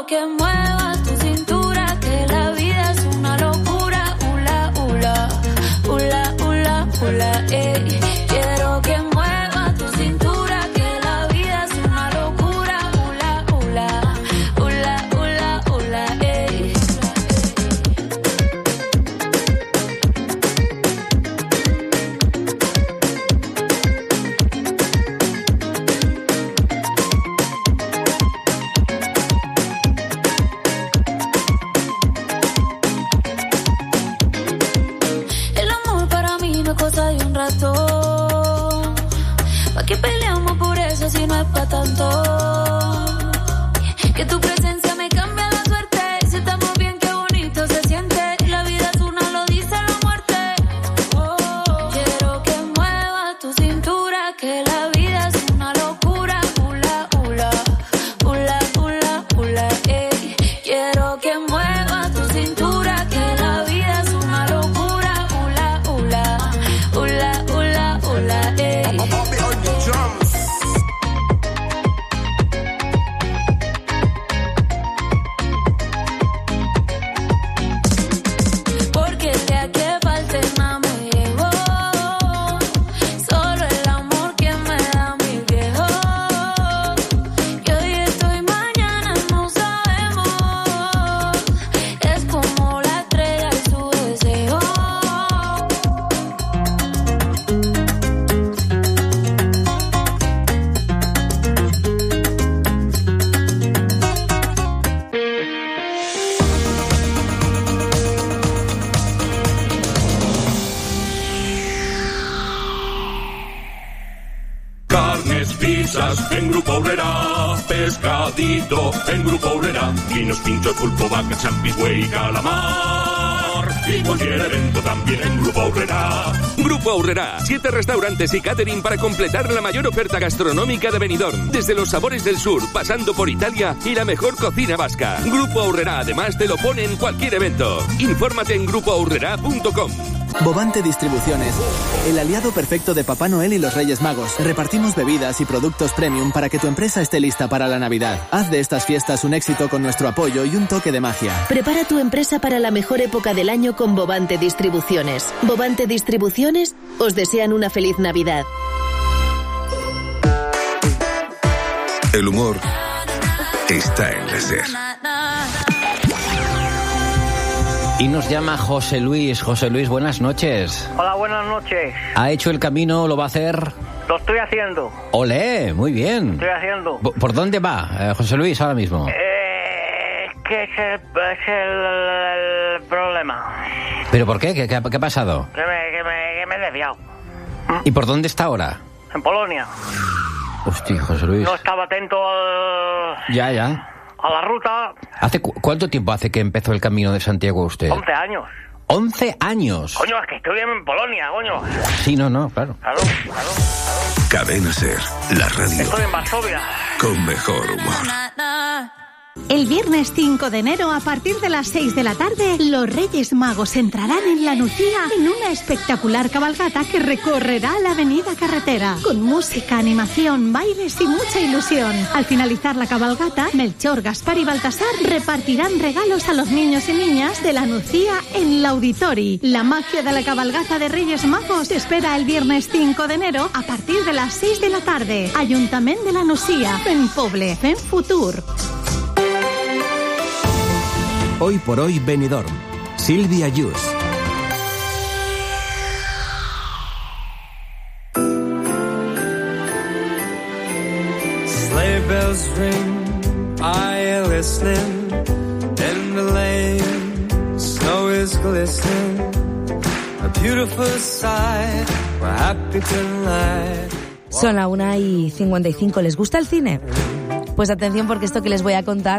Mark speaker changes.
Speaker 1: que muevas tu cintura, que la vida es una locura. Ula, ula, ula, ula, ula, ey. Quiero que muevas tu cintura, que la vida es una locura. Ula, ula, ula, ula, ula, ey. El amor para mí no es cosa de un rato. ¿Pa' qué peleamos por eso si no es pa' tanto? Que tu presencia me cambia la suerte. Si estamos bien, qué bonito se siente. La vida es una, lo dice la muerte. Quiero que muevas tu cintura, que la vida es una locura. Ula, ula, ula, ula, ula, ey. Quiero que muevas tu cintura, que la vida es una locura. Ula, ula, ula, ula, ula, ey. Porque de aquí falte nada me llegó. Solo el amor que me da mi viejo. Que hoy estoy, mañana no sabemos. Es como la estrella y su deseo.
Speaker 2: Carnes, pizzas en Grupo Aurrera, pescadito en Grupo Aurrera, vinos, pinchos, pulpo, vaca, champis, güey, calamar y cualquier evento también en Grupo Aurrera.
Speaker 3: Grupo Aurrera, 7 restaurantes y catering para completar la mayor oferta gastronómica de Benidorm, desde los sabores del sur, pasando por Italia y la mejor cocina vasca. Grupo Aurrera además te lo pone en cualquier evento. Infórmate en grupoaurrera.com.
Speaker 4: Bovante Distribuciones, el aliado perfecto de Papá Noel y los Reyes Magos. Repartimos bebidas y productos premium para que tu empresa esté lista para la Navidad. Haz de estas fiestas un éxito con nuestro apoyo y un toque de magia.
Speaker 5: Prepara tu empresa para la mejor época del año con Bovante Distribuciones. Bovante Distribuciones os desean una feliz Navidad.
Speaker 6: El humor está en la SER.
Speaker 7: Y nos llama José Luis. José Luis, buenas noches.
Speaker 8: Hola, buenas noches.
Speaker 7: ¿Ha hecho el camino? ¿Lo va a hacer?
Speaker 8: Lo estoy haciendo.
Speaker 7: ¡Olé! Muy bien.
Speaker 8: Estoy haciendo.
Speaker 7: ¿Por dónde va, José Luis, ahora mismo?
Speaker 8: Que es el problema.
Speaker 7: ¿Pero por qué? ¿Qué ha pasado?
Speaker 8: Que me he desviado.
Speaker 7: ¿Y por dónde está ahora?
Speaker 8: En Polonia.
Speaker 7: Hostia, José Luis.
Speaker 8: No estaba atento
Speaker 7: Ya.
Speaker 8: a la ruta.
Speaker 7: ¿Cuánto tiempo hace que empezó el camino de Santiago usted?
Speaker 8: 11 años.
Speaker 7: 11 años.
Speaker 8: Coño, es que estoy en Polonia, coño.
Speaker 7: Sí, no, claro.
Speaker 8: Claro.
Speaker 6: Cadena SER, la radio
Speaker 8: Estoy en Varsovia.
Speaker 6: con mejor humor.
Speaker 9: El viernes 5 de enero, a partir de las 6 de la tarde, los Reyes Magos entrarán en La Nucía en una espectacular cabalgata que recorrerá la avenida Carretera, con música, animación, bailes y mucha ilusión. Al finalizar la cabalgata, Melchor, Gaspar y Baltasar repartirán regalos a los niños y niñas de La Nucía en l'Auditori. La magia de la cabalgata de Reyes Magos te espera el viernes 5 de enero a partir de las 6 de la tarde. Ayuntamiento de La Nucía, en Poble, en Futur.
Speaker 10: Hoy por hoy Benidorm. Silvia Yus.
Speaker 11: Sleigh bells ring, I am listening. In the lane, snow is glistening. A beautiful sight, we're happy tonight.
Speaker 12: Son la 1:55. ¿Les gusta el cine? Pues atención, porque esto que les voy a contar